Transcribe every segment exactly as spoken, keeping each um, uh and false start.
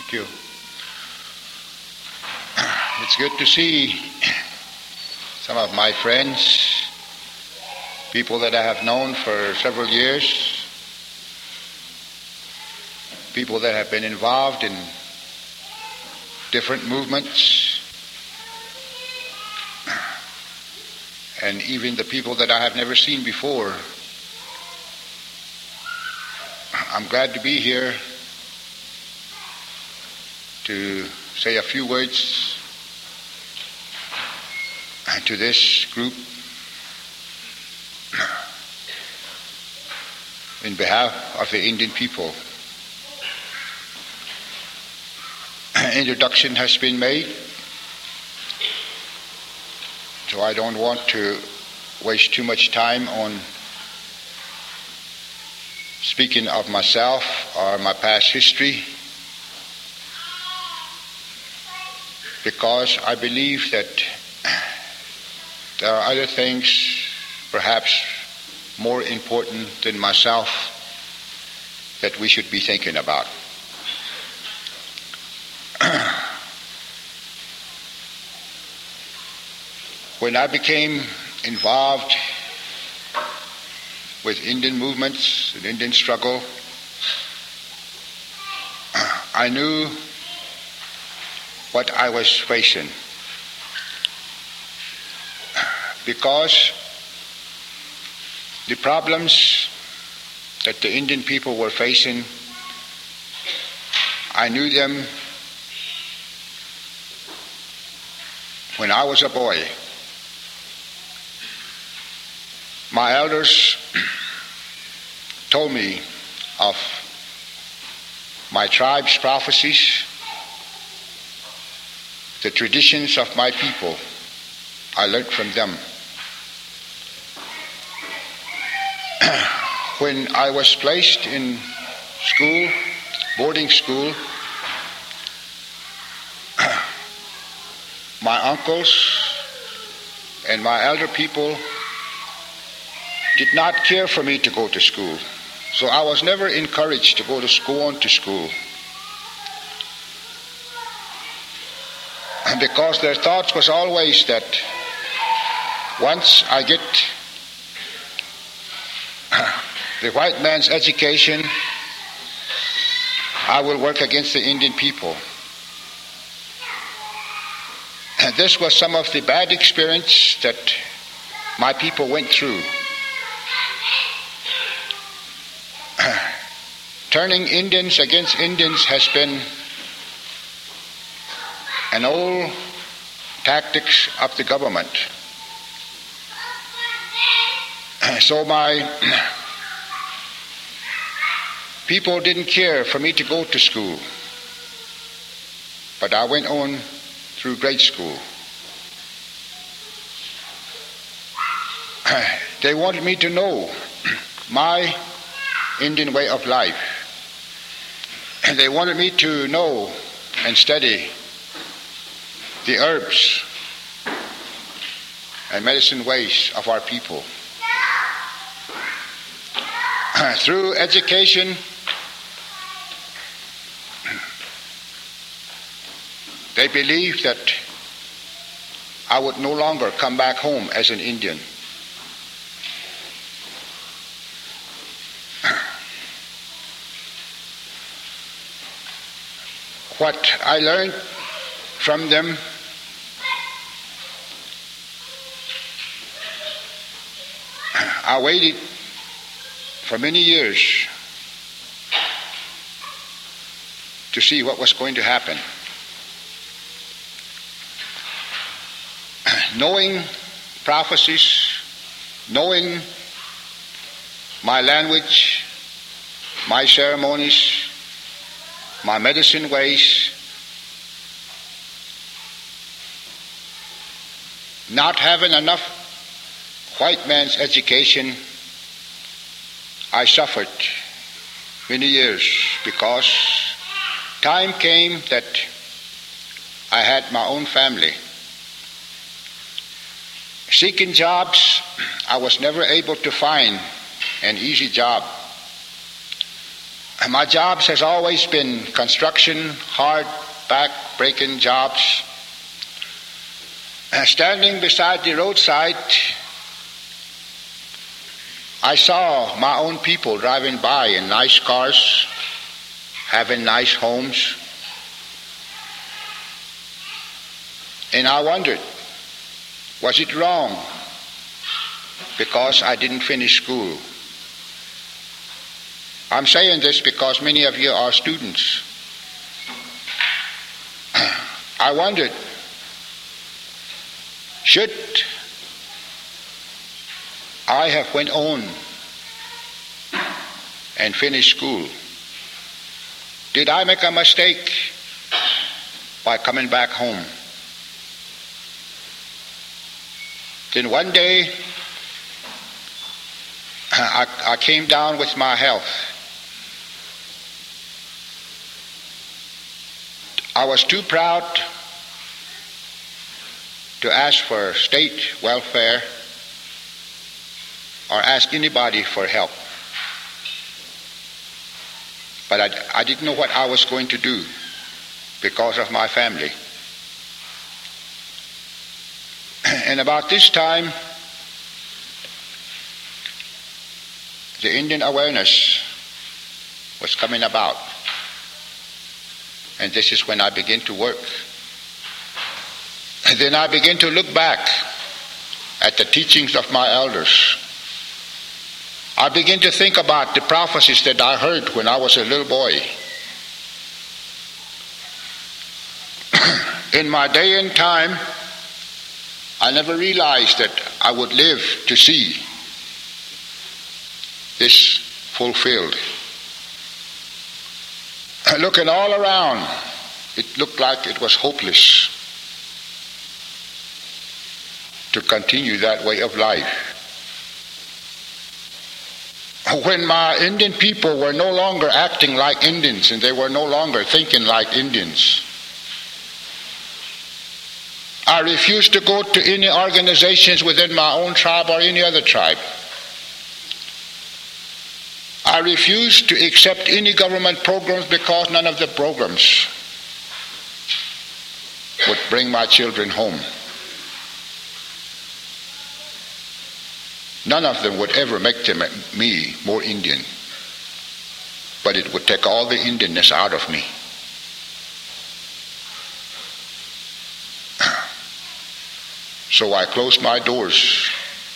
Thank you. It's good to see some of my friends, people that I have known for several years, people that have been involved in different movements, and even the people that I have never seen before. I'm glad to be here to say a few words to this group in behalf of the Indian people. Introduction has been made, so I don't want to waste too much time on speaking of myself or my past history, because I believe that there are other things perhaps more important than myself that we should be thinking about. When I became involved with Indian movements and Indian struggle, I knew what I was facing, because the problems that the Indian people were facing, I knew them when I was a boy. My elders told me of my tribe's prophecies, the traditions of my people. I learned from them. When I was placed in school, boarding school, my uncles and my elder people did not care for me to go to school. So I was never encouraged to go to school on to school. Because their thoughts was always that once I get the white man's education, I will work against the Indian people. And this was some of the bad experience that my people went through. Turning Indians against Indians has been an old tactics of the government. So my people didn't care for me to go to school, but I went on through grade school. They wanted me to know my Indian way of life. And they wanted me to know and study the herbs and medicine ways of our people. Through education, they believed that I would no longer come back home as an Indian. What I learned from them I waited for many years to see what was going to happen. Knowing prophecies, knowing my language, my ceremonies, my medicine ways, not having enough white man's education, I suffered many years because time came that I had my own family. Seeking jobs, I was never able to find an easy job. My jobs has always been construction, hard, back-breaking jobs. Uh, standing beside the roadside, I saw my own people driving by in nice cars, having nice homes. And I wondered, was it wrong because I didn't finish school? I'm saying this because many of you are students. I wondered, should I have went on and finished school? Did I make a mistake by coming back home? Then one day, I, I came down with my health. I was too proud to ask for state welfare or ask anybody for help. But I, I didn't know what I was going to do because of my family. And about this time, the Indian awareness was coming about. And this is when I began to work. And then I began to look back at the teachings of my elders. I began to think about the prophecies that I heard when I was a little boy. In my day and time, I never realized that I would live to see this fulfilled. Looking all around, it looked like it was hopeless to continue that way of life. When my Indian people were no longer acting like Indians and they were no longer thinking like Indians, I refused to go to any organizations within my own tribe or any other tribe. I refused to accept any government programs because none of the programs would bring my children home. None of them would ever make them, me more Indian, but it would take all the Indianness out of me. So I closed my doors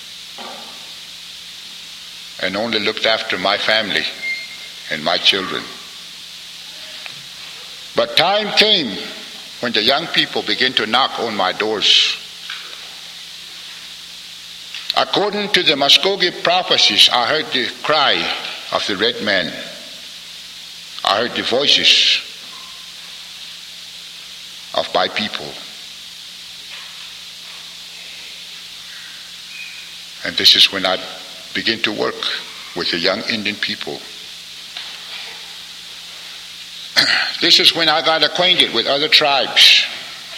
and only looked after my family and my children. But time came when the young people began to knock on my doors. According to the Muskogee prophecies, I heard the cry of the red man. I heard the voices of my people. And this is when I began to work with the young Indian people. This is when I got acquainted with other tribes.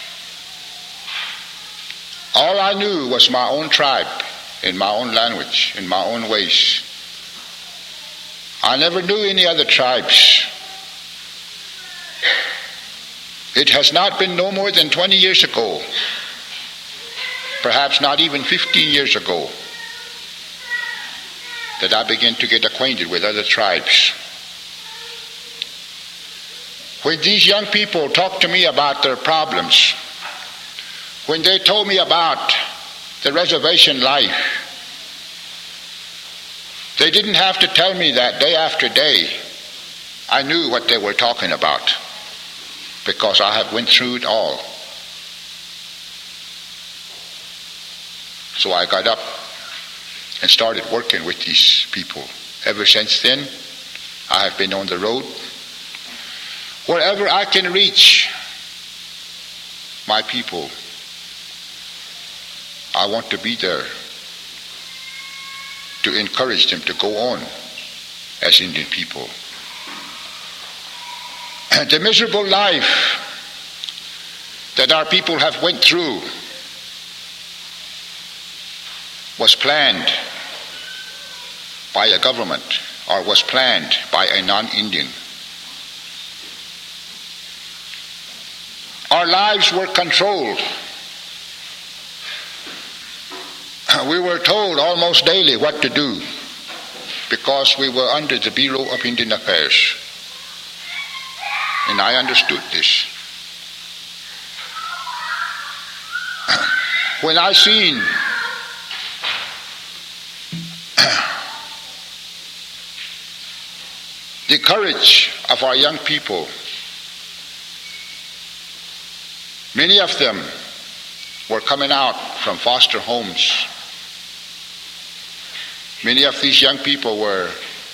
All I knew was my own tribe, in my own language, in my own ways. I never knew any other tribes. It has not been no more than twenty years ago, perhaps not even fifteen years ago, that I began to get acquainted with other tribes. When these young people talked to me about their problems, when they told me about the reservation life, they didn't have to tell me that day after day. I knew what they were talking about because I had went through it all. So I got up and started working with these people. Ever since then, I have been on the road. Wherever I can reach my people, I want to be there to encourage them to go on as Indian people. And the miserable life that our people have went through was planned by a government or was planned by a non-Indian. Our lives were controlled. We were told almost daily what to do because we were under the Bureau of Indian Affairs. And I understood this. When I seen the courage of our young people, many of them were coming out from foster homes. Many of these young people were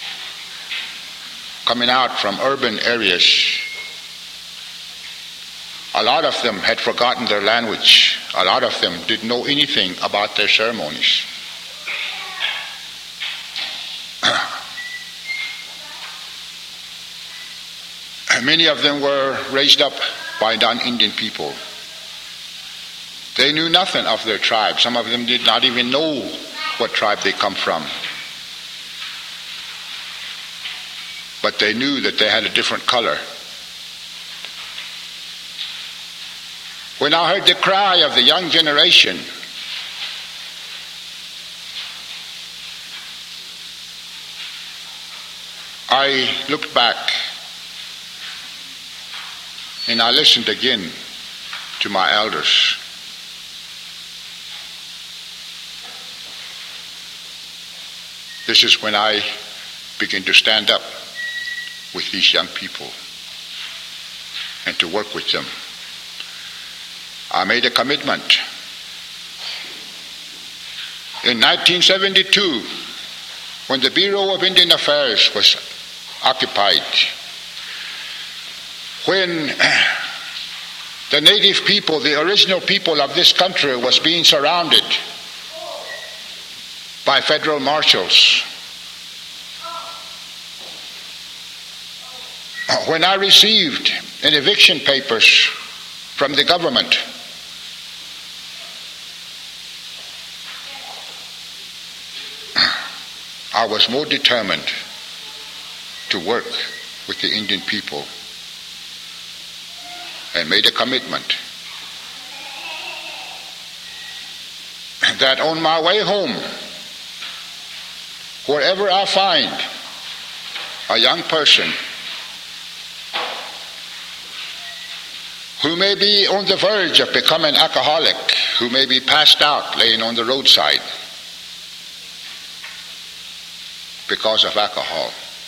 coming out from urban areas. A lot of them had forgotten their language. A lot of them didn't know anything about their ceremonies. Many of them were raised up by non-Indian people. They knew nothing of their tribe. Some of them did not even know what tribe they come from. But they knew that they had a different color. When I heard the cry of the young generation, I looked back and I listened again to my elders. This is when I began to stand up with these young people and to work with them. I made a commitment. In nineteen seventy-two, when the Bureau of Indian Affairs was occupied, when the native people, the original people of this country, was being surrounded by federal marshals, when I received an eviction papers from the government, I was more determined to work with the Indian people and made a commitment that on my way home, wherever I find a young person who may be on the verge of becoming alcoholic, who may be passed out laying on the roadside because of alcohol,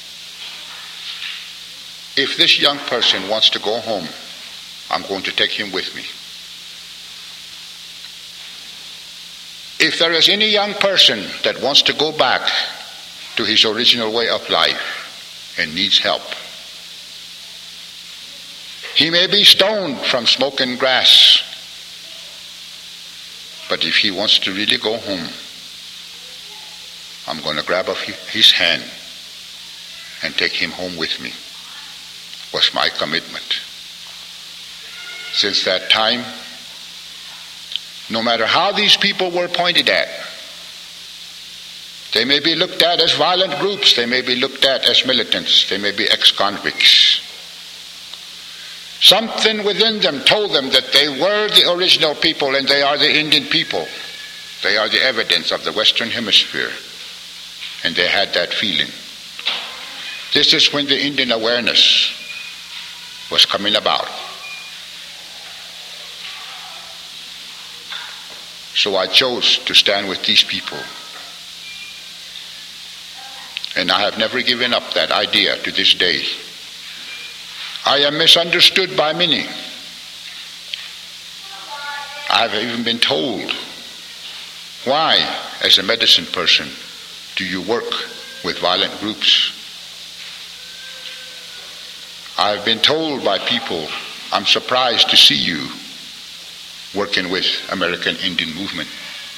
if this young person wants to go home, I'm going to take him with me. If there is any young person that wants to go back to his original way of life and needs help, he may be stoned from smoking grass, but if he wants to really go home, I'm going to grab his hand and take him home with me, was my commitment. Since that time, no matter how these people were pointed at, they may be looked at as violent groups, they may be looked at as militants, they may be ex-convicts. Something within them told them that they were the original people and they are the Indian people. They are the evidence of the Western Hemisphere. And they had that feeling. This is when the Indian awareness was coming about. So I chose to stand with these people. And I have never given up that idea to this day. I am misunderstood by many. I have even been told, why, as a medicine person, do you work with violent groups? I have been told by people, I'm surprised to see you working with American Indian Movement.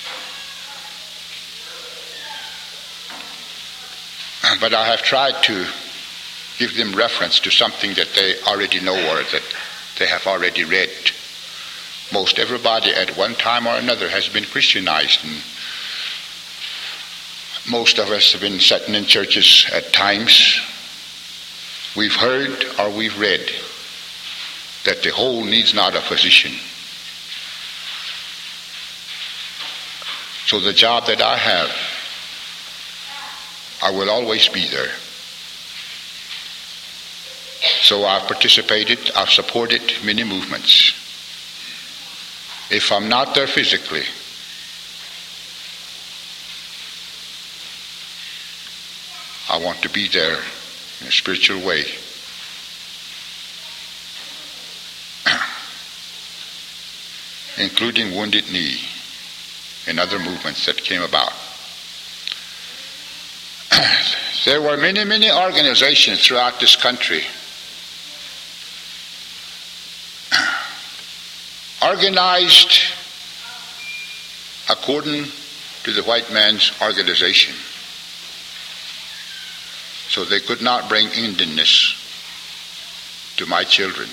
But I have tried to give them reference to something that they already know or that they have already read. Most everybody at one time or another has been Christianized, and most of us have been sitting in churches at times. We've heard or we've read that the whole needs not a physician. So the job that I have, I will always be there. So I've participated, I've supported many movements. If I'm not there physically, I want to be there in a spiritual way. Including Wounded Knee and other movements that came about. There were many, many organizations throughout this country organized according to the white man's organization. So they could not bring Indianness to my children.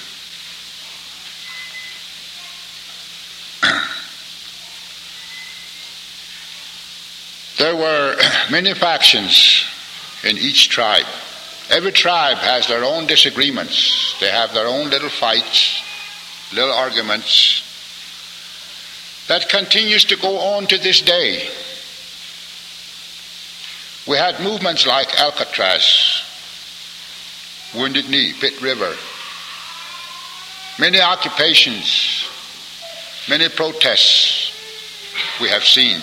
There were many factions in each tribe. Every tribe has their own disagreements. They have their own little fights, little arguments. That continues to go on to this day. We had movements like Alcatraz, Wounded Knee, Pitt River, many occupations, many protests we have seen.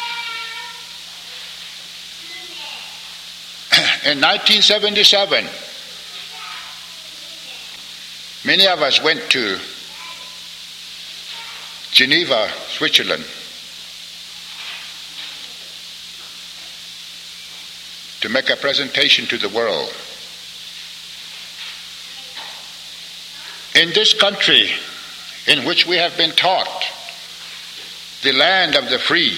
In nineteen seventy-seven, many of us went to Geneva, Switzerland, to make a presentation to the world. In this country in which we have been taught, the land of the free,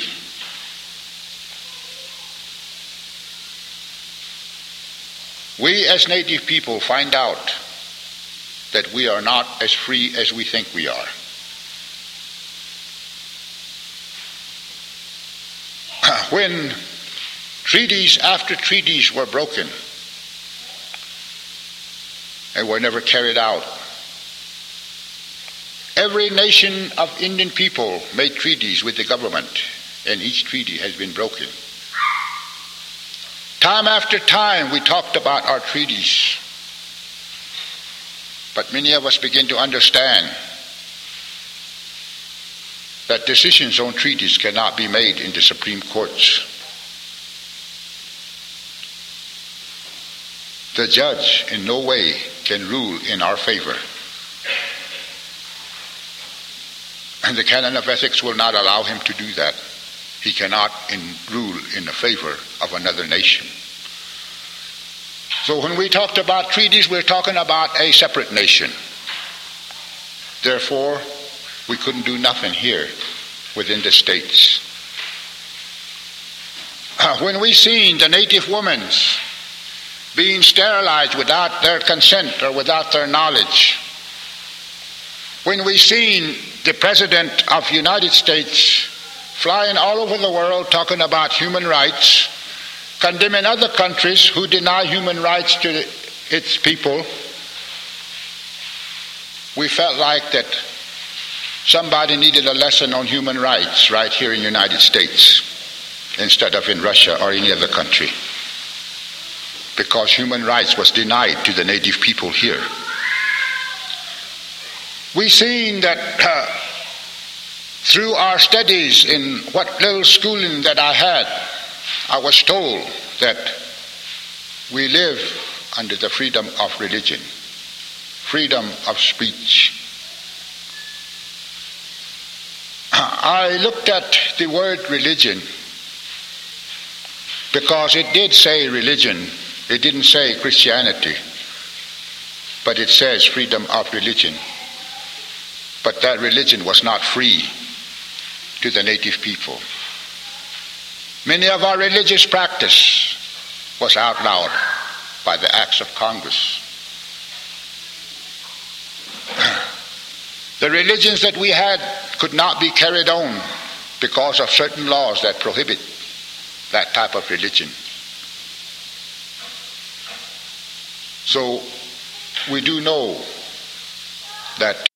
we as native people find out that we are not as free as we think we are. When treaties after treaties were broken and were never carried out, every nation of Indian people made treaties with the government, and each treaty has been broken. Time after time we talked about our treaties, but many of us begin to understand that decisions on treaties cannot be made in the Supreme Courts. The judge in no way can rule in our favor. And the canon of ethics will not allow him to do that. He cannot in, rule in the favor of another nation. So when we talked about treaties, we're talking about a separate nation. Therefore, we couldn't do nothing here within the states. Uh, when we seen the native women being sterilized without their consent or without their knowledge, when we seen the President of the United States flying all over the world talking about human rights, condemning other countries who deny human rights to its people, we felt like that somebody needed a lesson on human rights right here in the United States instead of in Russia or any other country, because human rights was denied to the native people here. We've seen that uh, through our studies in what little schooling that I had, I was told that we live under the freedom of religion, freedom of speech. I looked at the word religion because it did say religion. It didn't say Christianity, but it says freedom of religion. But that religion was not free to the native people. Many of our religious practice was outlawed by the acts of Congress. The religions that we had could not be carried on because of certain laws that prohibit that type of religion. So we do know that